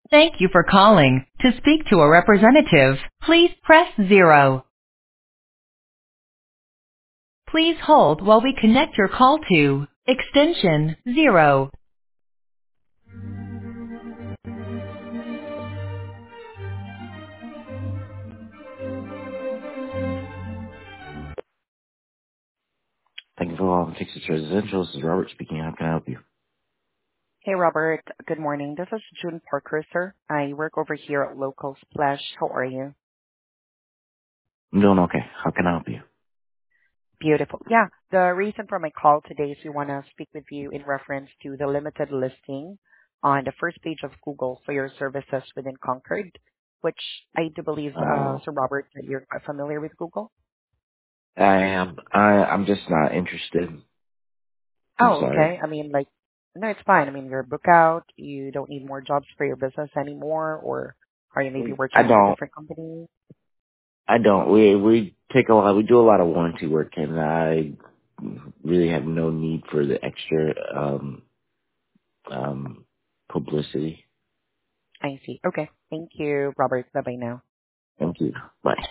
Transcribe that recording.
Thank you for calling. To speak to a representative, please press 0. Please hold while we connect your call to extension 0. Thank you for calling Texas Residential. This is Robert speaking. How can I help you? Hey, Robert. Good morning. This is June Parker, sir. I work over here at Local Splash. How are you? I'm doing okay. How can I help you? Beautiful. Yeah, the reason for my call today is we want to speak with you in reference to the limited listing on the first page of Google for your services within Concord, which I do believe, Oh, Sir Robert, that you're quite familiar with Google. I am. I'm just not interested. I'm Oh, sorry. okay. I mean, like, no, it's fine. I mean, you're book out. You don't need more jobs for your business anymore, or are you maybe I working for a don't. different company? I don't. We take a lot. We do a lot of warranty work, and I really have no need for the extra publicity. I see. Okay. Thank you, Robert. Bye-bye now. Thank you. Bye.